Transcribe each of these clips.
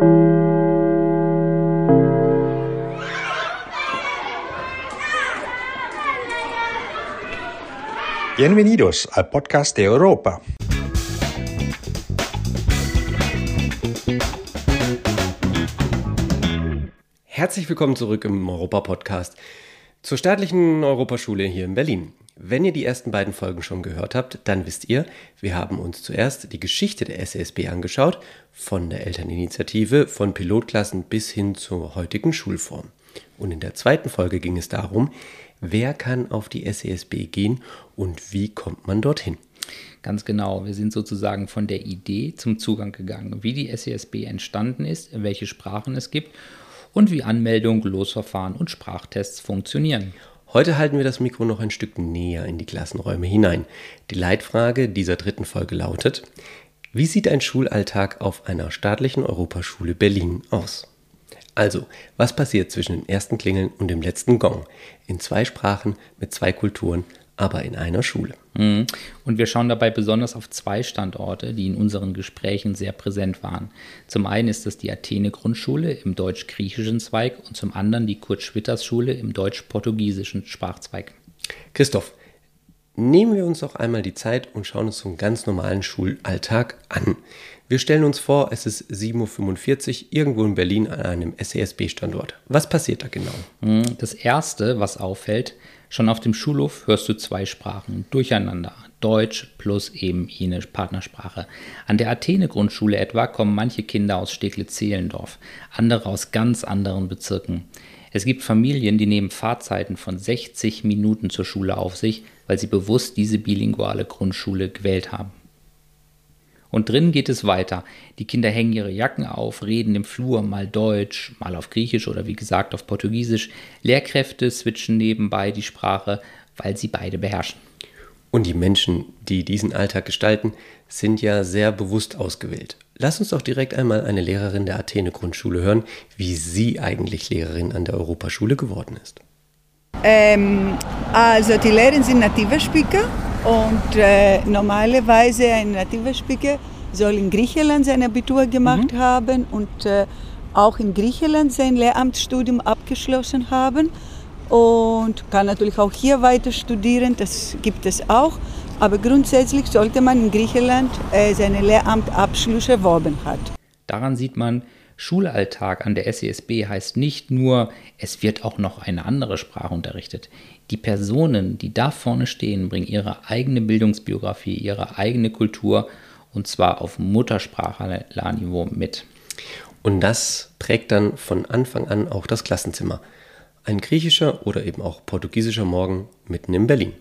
Bienvenidos al podcast de Europa. Herzlich willkommen zurück im Europa-Podcast zur staatlichen Europaschule hier in Berlin. Wenn ihr die ersten beiden Folgen schon gehört habt, dann wisst ihr, wir haben uns zuerst die Geschichte der SESB angeschaut, von der Elterninitiative, von Pilotklassen bis hin zur heutigen Schulform. Und in der zweiten Folge ging es darum, wer kann auf die SESB gehen und wie kommt man dorthin? Ganz genau, wir sind sozusagen von der Idee zum Zugang gegangen, wie die SESB entstanden ist, welche Sprachen es gibt und wie Anmeldung, Losverfahren und Sprachtests funktionieren. Heute halten wir das Mikro noch ein Stück näher in die Klassenräume hinein. Die Leitfrage dieser dritten Folge lautet: Wie sieht ein Schulalltag auf einer staatlichen Europaschule Berlin aus? Also, was passiert zwischen dem ersten Klingeln und dem letzten Gong? In 2 Sprachen, mit 2 Kulturen, aber in einer Schule. Und wir schauen dabei besonders auf 2 Standorte, die in unseren Gesprächen sehr präsent waren. Zum einen ist das die Athene-Grundschule im deutsch-griechischen Zweig und zum anderen die Kurt-Schwitters-Schule im deutsch-portugiesischen Sprachzweig. Christoph, nehmen wir uns doch einmal die Zeit und schauen uns so einen ganz normalen Schulalltag an. Wir stellen uns vor, es ist 7.45 Uhr irgendwo in Berlin an einem SESB-Standort. Was passiert da genau? Das Erste, was auffällt, schon auf dem Schulhof hörst du 2 Sprachen durcheinander. Deutsch plus eben jene Partnersprache. An der Athene-Grundschule etwa kommen manche Kinder aus Steglitz-Zehlendorf, andere aus ganz anderen Bezirken. Es gibt Familien, die nehmen Fahrzeiten von 60 Minuten zur Schule auf sich, weil sie bewusst diese bilinguale Grundschule gewählt haben. Und drinnen geht es weiter. Die Kinder hängen ihre Jacken auf, reden im Flur mal Deutsch, mal auf Griechisch oder wie gesagt auf Portugiesisch. Lehrkräfte switchen nebenbei die Sprache, weil sie beide beherrschen. Und die Menschen, die diesen Alltag gestalten, sind ja sehr bewusst ausgewählt. Lass uns doch direkt einmal eine Lehrerin der Athene-Grundschule hören, wie sie eigentlich Lehrerin an der Europaschule geworden ist. Also die Lehrer sind Native Speaker und normalerweise ein Native Speaker soll in Griechenland sein Abitur gemacht haben und auch in Griechenland sein Lehramtsstudium abgeschlossen haben und kann natürlich auch hier weiter studieren, das gibt es auch, aber grundsätzlich sollte man in Griechenland seinen Lehramtabschluss erworben haben. Daran sieht man, Schulalltag an der SESB heißt nicht nur, es wird auch noch eine andere Sprache unterrichtet. Die Personen, die da vorne stehen, bringen ihre eigene Bildungsbiografie, ihre eigene Kultur und zwar auf Muttersprachlerniveau mit. Und das prägt dann von Anfang an auch das Klassenzimmer. Ein griechischer oder eben auch portugiesischer Morgen mitten in Berlin.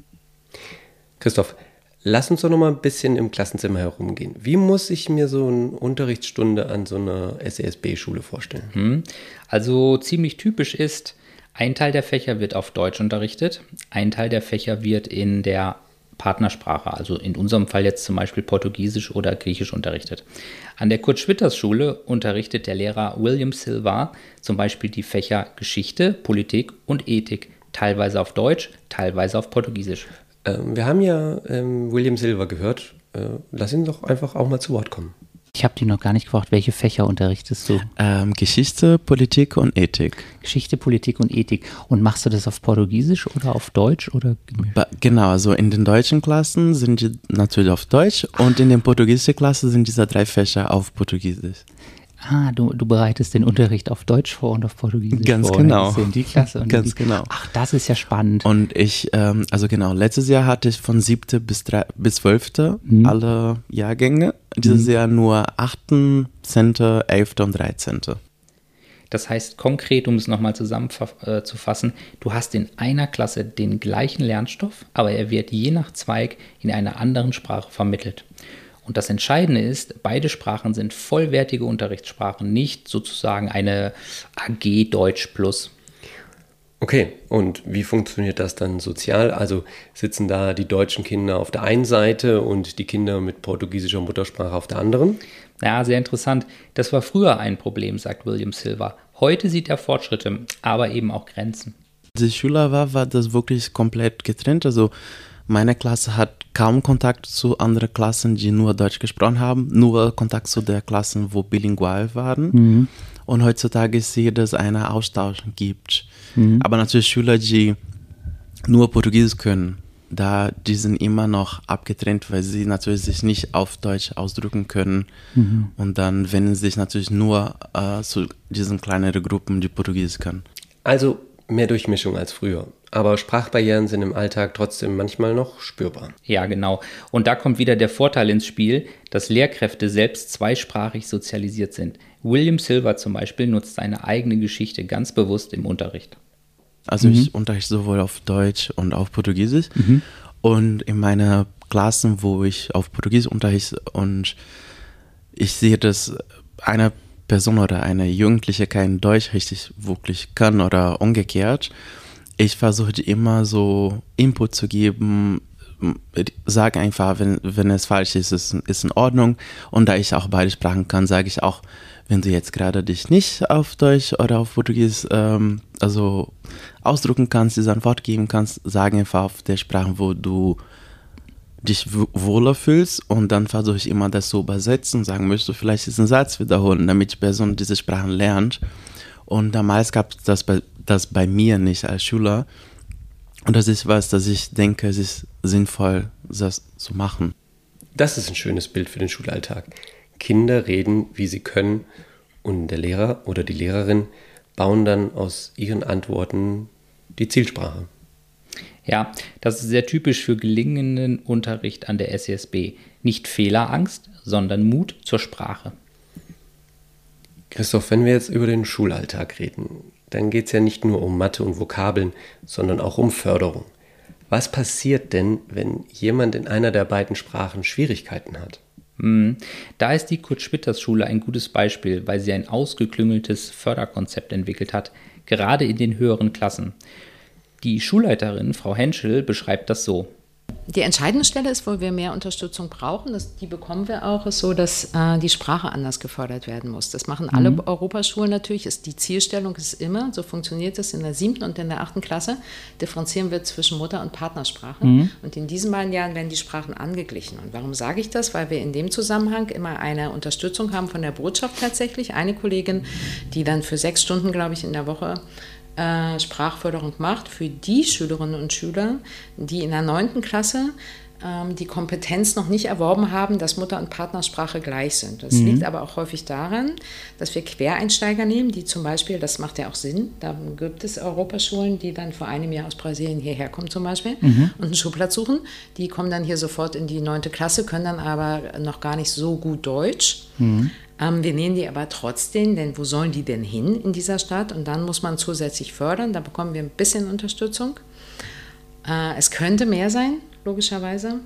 Christoph, lass uns doch noch mal ein bisschen im Klassenzimmer herumgehen. Wie muss ich mir so eine Unterrichtsstunde an so einer SESB-Schule vorstellen? Also ziemlich typisch ist, ein Teil der Fächer wird auf Deutsch unterrichtet, ein Teil der Fächer wird in der Partnersprache, also in unserem Fall jetzt zum Beispiel Portugiesisch oder Griechisch unterrichtet. An der Kurt-Schwitters-Schule unterrichtet der Lehrer William Silva zum Beispiel die Fächer Geschichte, Politik und Ethik, teilweise auf Deutsch, teilweise auf Portugiesisch. Wir haben ja William Silva gehört. Lass ihn doch einfach auch mal zu Wort kommen. Ich habe dich noch gar nicht gefragt, welche Fächer unterrichtest du? Geschichte, Politik und Ethik. Geschichte, Politik und Ethik. Und machst du das auf Portugiesisch oder auf Deutsch? Oder? Genau, also in den deutschen Klassen sind die natürlich auf Deutsch und in den portugiesischen Klassen sind diese 3 Fächer auf Portugiesisch. Du bereitest den Unterricht auf Deutsch vor und auf Portugiesisch Ganz vor. Genau. In die Klasse. Und Ganz genau. Ach, das ist ja spannend. Und ich, letztes Jahr hatte ich von 7. bis 12. Alle Jahrgänge. Dieses Jahr nur 8., 10., 11. und 13. Das heißt konkret, um es nochmal zusammenzufassen, du hast in einer Klasse den gleichen Lernstoff, aber er wird je nach Zweig in einer anderen Sprache vermittelt. Und das Entscheidende ist, beide Sprachen sind vollwertige Unterrichtssprachen, nicht sozusagen eine AG Deutsch plus. Okay, und wie funktioniert das dann sozial? Also sitzen da die deutschen Kinder auf der einen Seite und die Kinder mit portugiesischer Muttersprache auf der anderen? Ja, sehr interessant. Das war früher ein Problem, sagt William Silva. Heute sieht er Fortschritte, aber eben auch Grenzen. Als ich Schüler war das wirklich komplett getrennt. Also meine Klasse hat kaum Kontakt zu anderen Klassen, die nur Deutsch gesprochen haben, nur Kontakt zu der Klassen, wo bilingual waren. Und heutzutage sehe ich, dass es einen Austausch gibt. Aber natürlich Schüler, die nur Portugiesisch können, die sind immer noch abgetrennt, weil sie natürlich sich nicht auf Deutsch ausdrücken können. Und dann wenden sich natürlich nur zu diesen kleineren Gruppen, die Portugiesisch können. Also mehr Durchmischung als früher. Aber Sprachbarrieren sind im Alltag trotzdem manchmal noch spürbar. Ja, genau. Und da kommt wieder der Vorteil ins Spiel, dass Lehrkräfte selbst zweisprachig sozialisiert sind. William Silver zum Beispiel nutzt seine eigene Geschichte ganz bewusst im Unterricht. Also ich unterrichte sowohl auf Deutsch und auf Portugiesisch. Und in meiner Klassen, wo ich auf Portugiesisch unterrichte und ich sehe, dass eine Person oder eine Jugendliche kein Deutsch richtig wirklich kann oder umgekehrt, ich versuche immer so Input zu geben, sage einfach, wenn es falsch ist, ist in Ordnung. Und da ich auch beide Sprachen kann, sage ich auch, wenn du jetzt gerade dich nicht auf Deutsch oder auf Portugiesisch also ausdrücken kannst, diese Antwort geben kannst, sag einfach auf der Sprache, wo du dich wohler fühlst, und dann versuche ich immer das zu übersetzen und sagen, möchtest du vielleicht diesen Satz wiederholen, damit die Person diese Sprachen lernt. Und damals gab es das bei mir nicht als Schüler. Und das ist was, dass ich denke, es ist sinnvoll, das zu machen. Das ist ein schönes Bild für den Schulalltag. Kinder reden, wie sie können, und der Lehrer oder die Lehrerin bauen dann aus ihren Antworten die Zielsprache. Ja, das ist sehr typisch für gelingenden Unterricht an der SESB. Nicht Fehlerangst, sondern Mut zur Sprache. Christoph, wenn wir jetzt über den Schulalltag reden, dann geht es ja nicht nur um Mathe und Vokabeln, sondern auch um Förderung. Was passiert denn, wenn jemand in einer der beiden Sprachen Schwierigkeiten hat? Da ist die Kurt-Schwitters-Schule ein gutes Beispiel, weil sie ein ausgeklüngeltes Förderkonzept entwickelt hat, gerade in den höheren Klassen. Die Schulleiterin, Frau Henschel, beschreibt das so. Die entscheidende Stelle ist, wo wir mehr Unterstützung brauchen, die bekommen wir auch, ist so, dass die Sprache anders gefördert werden muss. Das machen alle Europaschulen natürlich. Die Zielstellung ist immer, so funktioniert es in der 7. und in der 8. Klasse, differenzieren wir zwischen Mutter- und Partnersprache. Und in diesen beiden Jahren werden die Sprachen angeglichen. Und warum sage ich das? Weil wir in dem Zusammenhang immer eine Unterstützung haben von der Botschaft tatsächlich. Eine Kollegin, die dann für 6 Stunden, glaube ich, in der Woche Sprachförderung macht für die Schülerinnen und Schüler, die in der 9. Klasse die Kompetenz noch nicht erworben haben, dass Mutter- und Partnersprache gleich sind. Das liegt aber auch häufig daran, dass wir Quereinsteiger nehmen, die zum Beispiel, das macht ja auch Sinn, da gibt es Europaschulen, die dann vor einem Jahr aus Brasilien hierher kommen zum Beispiel und einen Schulplatz suchen. Die kommen dann hier sofort in die 9. Klasse, können dann aber noch gar nicht so gut Deutsch. Wir nehmen die aber trotzdem, denn wo sollen die denn hin in dieser Stadt? Und dann muss man zusätzlich fördern, da bekommen wir ein bisschen Unterstützung. Es könnte mehr sein, logischerweise.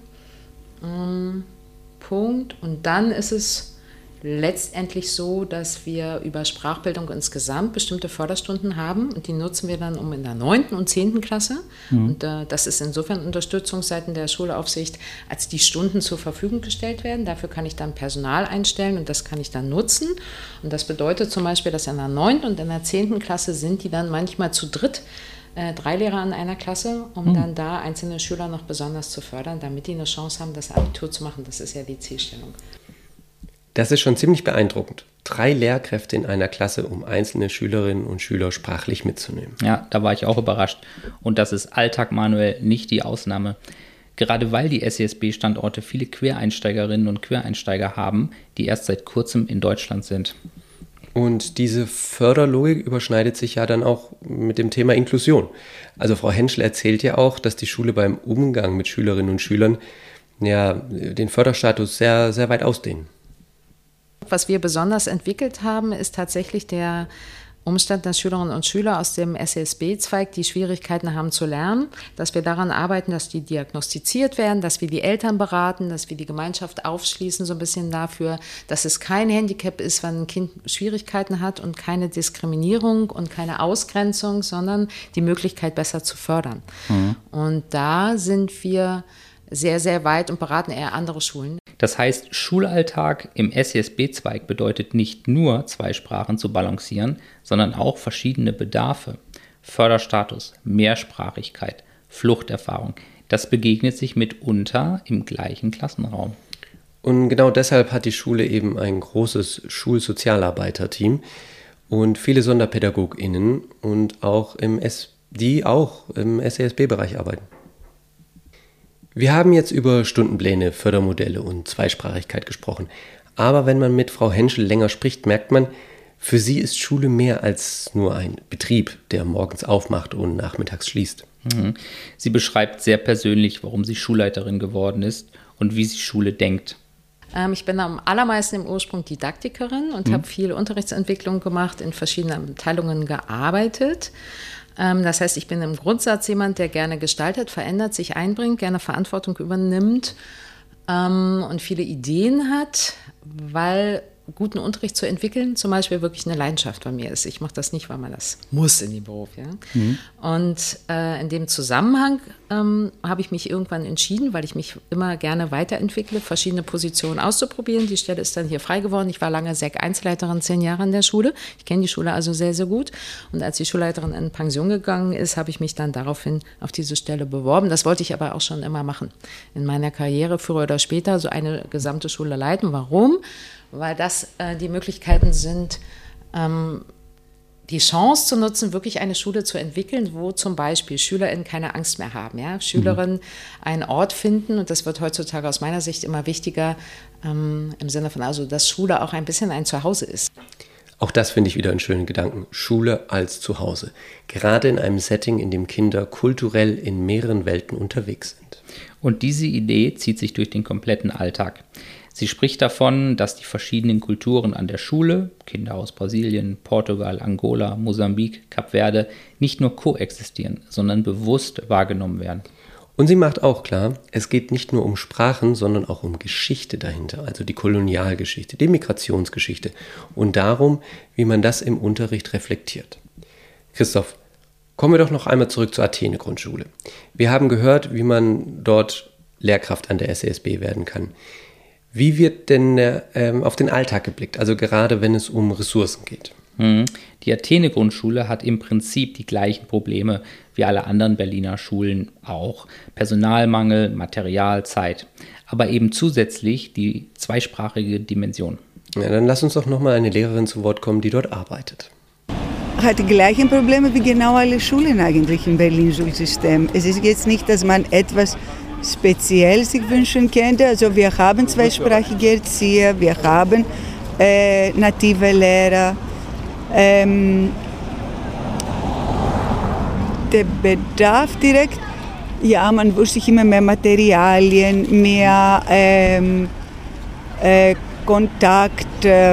Punkt. Und dann ist es letztendlich so, dass wir über Sprachbildung insgesamt bestimmte Förderstunden haben und die nutzen wir dann in der 9. und 10. Klasse. Und das ist insofern Unterstützung seitens der Schulaufsicht, als die Stunden zur Verfügung gestellt werden. Dafür kann ich dann Personal einstellen und das kann ich dann nutzen. Und das bedeutet zum Beispiel, dass in der 9. und in der 10. Klasse sind die dann manchmal zu dritt, 3 Lehrer in einer Klasse, um dann da einzelne Schüler noch besonders zu fördern, damit die eine Chance haben, das Abitur zu machen. Das ist ja die Zielstellung. Das ist schon ziemlich beeindruckend. 3 Lehrkräfte in einer Klasse, um einzelne Schülerinnen und Schüler sprachlich mitzunehmen. Ja, da war ich auch überrascht. Und das ist Alltag, Manuel, nicht die Ausnahme. Gerade weil die SESB-Standorte viele Quereinsteigerinnen und Quereinsteiger haben, die erst seit kurzem in Deutschland sind. Und diese Förderlogik überschneidet sich ja dann auch mit dem Thema Inklusion. Also Frau Henschel erzählt ja auch, dass die Schule beim Umgang mit Schülerinnen und Schülern ja den Förderstatus sehr, sehr weit ausdehnen. Was wir besonders entwickelt haben, ist tatsächlich der Umstand, dass Schülerinnen und Schüler aus dem SESB-Zweig, die Schwierigkeiten haben zu lernen, dass wir daran arbeiten, dass die diagnostiziert werden, dass wir die Eltern beraten, dass wir die Gemeinschaft aufschließen so ein bisschen dafür, dass es kein Handicap ist, wenn ein Kind Schwierigkeiten hat und keine Diskriminierung und keine Ausgrenzung, sondern die Möglichkeit, besser zu fördern. Und da sind wir sehr, sehr weit und beraten eher andere Schulen. Das heißt, Schulalltag im SESB-Zweig bedeutet nicht nur 2 Sprachen zu balancieren, sondern auch verschiedene Bedarfe. Förderstatus, Mehrsprachigkeit, Fluchterfahrung. Das begegnet sich mitunter im gleichen Klassenraum. Und genau deshalb hat die Schule eben ein großes Schulsozialarbeiterteam und viele SonderpädagogInnen und auch die auch im SESB-Bereich arbeiten. Wir haben jetzt über Stundenpläne, Fördermodelle und Zweisprachigkeit gesprochen. Aber wenn man mit Frau Henschel länger spricht, merkt man, für sie ist Schule mehr als nur ein Betrieb, der morgens aufmacht und nachmittags schließt. Sie beschreibt sehr persönlich, warum sie Schulleiterin geworden ist und wie sie Schule denkt. Ich bin am allermeisten im Ursprung Didaktikerin und habe viel Unterrichtsentwicklung gemacht, in verschiedenen Abteilungen gearbeitet. Das heißt, ich bin im Grundsatz jemand, der gerne gestaltet, verändert, sich einbringt, gerne Verantwortung übernimmt und viele Ideen hat, weil guten Unterricht zu entwickeln zum Beispiel wirklich eine Leidenschaft bei mir ist. Ich mache das nicht, weil man das muss in dem Beruf. Ja? Und in dem Zusammenhang habe ich mich irgendwann entschieden, weil ich mich immer gerne weiterentwickle, verschiedene Positionen auszuprobieren. Die Stelle ist dann hier frei geworden. Ich war lange SEC-1-Leiterin, 10 Jahre an der Schule. Ich kenne die Schule also sehr, sehr gut. Und als die Schulleiterin in Pension gegangen ist, habe ich mich dann daraufhin auf diese Stelle beworben. Das wollte ich aber auch schon immer machen. In meiner Karriere, früher oder später, so eine gesamte Schule leiten. Warum? Weil das die Möglichkeiten sind, die Chance zu nutzen, wirklich eine Schule zu entwickeln, wo zum Beispiel SchülerInnen keine Angst mehr haben. Ja? Schülerinnen einen Ort finden, und das wird heutzutage aus meiner Sicht immer wichtiger, im Sinne von, also, dass Schule auch ein bisschen ein Zuhause ist. Auch das finde ich wieder einen schönen Gedanken. Schule als Zuhause. Gerade in einem Setting, in dem Kinder kulturell in mehreren Welten unterwegs sind. Und diese Idee zieht sich durch den kompletten Alltag. Sie spricht davon, dass die verschiedenen Kulturen an der Schule, Kinder aus Brasilien, Portugal, Angola, Mosambik, Kap Verde, nicht nur koexistieren, sondern bewusst wahrgenommen werden. Und sie macht auch klar, es geht nicht nur um Sprachen, sondern auch um Geschichte dahinter, also die Kolonialgeschichte, die Migrationsgeschichte und darum, wie man das im Unterricht reflektiert. Christoph, kommen wir doch noch einmal zurück zur Athene-Grundschule. Wir haben gehört, wie man dort Lehrkraft an der SESB werden kann. Wie wird denn auf den Alltag geblickt, also gerade wenn es um Ressourcen geht? Die Athene-Grundschule hat im Prinzip die gleichen Probleme wie alle anderen Berliner Schulen auch. Personalmangel, Material, Zeit, aber eben zusätzlich die zweisprachige Dimension. Ja, dann lass uns doch nochmal eine Lehrerin zu Wort kommen, die dort arbeitet. Hat die gleichen Probleme wie genau alle Schulen eigentlich im Berlin-Schulsystem. Es ist jetzt nicht, dass man etwas speziell sich wünschen könnte. Also wir haben zweisprachige Erzieher, wir haben native Lehrer. Der Bedarf direkt, ja, man wünscht sich immer mehr Materialien, mehr Kontakt.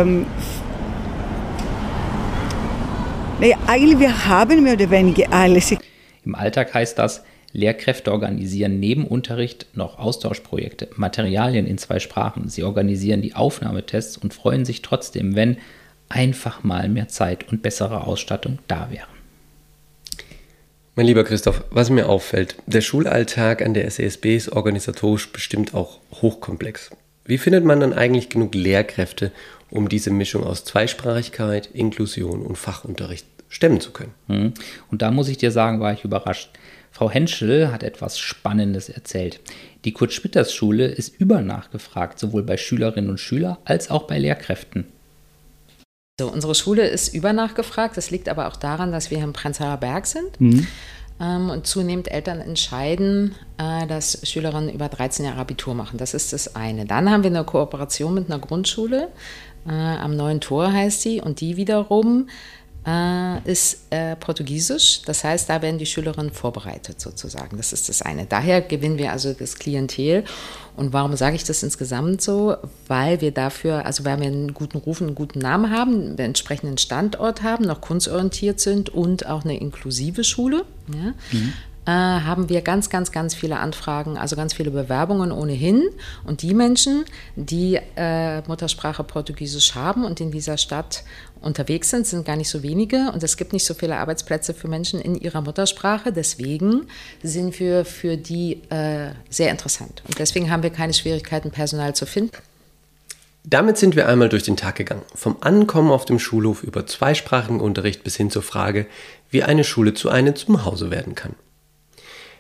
Eigentlich wir haben mehr oder weniger alles. Im Alltag heißt das, Lehrkräfte organisieren neben Unterricht noch Austauschprojekte, Materialien in 2 Sprachen. Sie organisieren die Aufnahmetests und freuen sich trotzdem, wenn einfach mal mehr Zeit und bessere Ausstattung da wäre. Mein lieber Christoph, was mir auffällt, der Schulalltag an der SESB ist organisatorisch bestimmt auch hochkomplex. Wie findet man dann eigentlich genug Lehrkräfte, um diese Mischung aus Zweisprachigkeit, Inklusion und Fachunterricht stemmen zu können? Und da muss ich dir sagen, war ich überrascht. Frau Henschel hat etwas Spannendes erzählt. Die Kurt-Schwitters-Schule ist übernachgefragt, sowohl bei Schülerinnen und Schülern als auch bei Lehrkräften. Also unsere Schule ist übernachgefragt. Das liegt aber auch daran, dass wir im Prenzlauer Berg sind und zunehmend Eltern entscheiden, dass Schülerinnen über 13 Jahre Abitur machen. Das ist das eine. Dann haben wir eine Kooperation mit einer Grundschule, am Neuen Tor heißt die, und die wiederum ist Portugiesisch. Das heißt, da werden die Schülerinnen vorbereitet sozusagen. Das ist das eine. Daher gewinnen wir also das Klientel. Und warum sage ich das insgesamt so? Weil wir dafür, also weil wir einen guten Ruf, einen guten Namen haben, einen entsprechenden Standort haben, noch kunstorientiert sind und auch eine inklusive Schule, ja, haben wir ganz, ganz, ganz viele Anfragen, also ganz viele Bewerbungen ohnehin. Und die Menschen, die Muttersprache Portugiesisch haben und in dieser Stadt unterwegs sind gar nicht so wenige. Und es gibt nicht so viele Arbeitsplätze für Menschen in ihrer Muttersprache. Deswegen sind wir für die sehr interessant. Und deswegen haben wir keine Schwierigkeiten, Personal zu finden. Damit sind wir einmal durch den Tag gegangen. Vom Ankommen auf dem Schulhof über zweisprachigen Unterricht bis hin zur Frage, wie eine Schule zu einem Zuhause werden kann.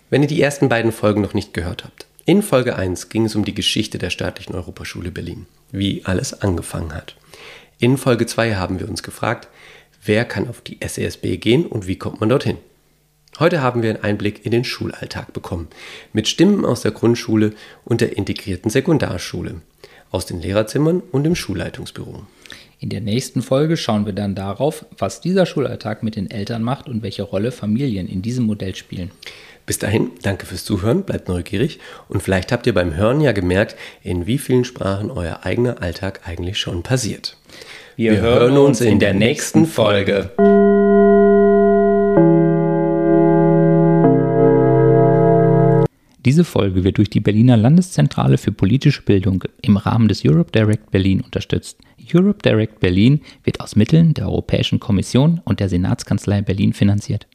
Wenn ihr die ersten beiden Folgen noch nicht gehört habt. In Folge 1 ging es um die Geschichte der Staatlichen Europaschule Berlin, wie alles angefangen hat. In Folge 2 haben wir uns gefragt, wer kann auf die SESB gehen und wie kommt man dorthin? Heute haben wir einen Einblick in den Schulalltag bekommen, mit Stimmen aus der Grundschule und der integrierten Sekundarschule, aus den Lehrerzimmern und dem Schulleitungsbüro. In der nächsten Folge schauen wir dann darauf, was dieser Schulalltag mit den Eltern macht und welche Rolle Familien in diesem Modell spielen. Bis dahin, danke fürs Zuhören, bleibt neugierig und vielleicht habt ihr beim Hören ja gemerkt, in wie vielen Sprachen euer eigener Alltag eigentlich schon passiert. Wir hören uns in der nächsten Folge. Diese Folge wird durch die Berliner Landeszentrale für politische Bildung im Rahmen des Europe Direct Berlin unterstützt. Europe Direct Berlin wird aus Mitteln der Europäischen Kommission und der Senatskanzlei Berlin finanziert.